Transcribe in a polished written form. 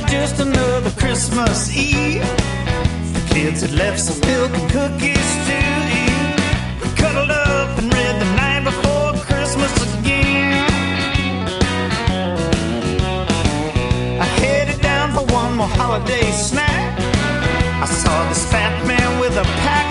just another Christmas Eve. The kids had left some milk and cookies to eat. We cuddled up and read The Night Before Christmas again. I headed down for one more holiday snack. I saw this fat man with a pack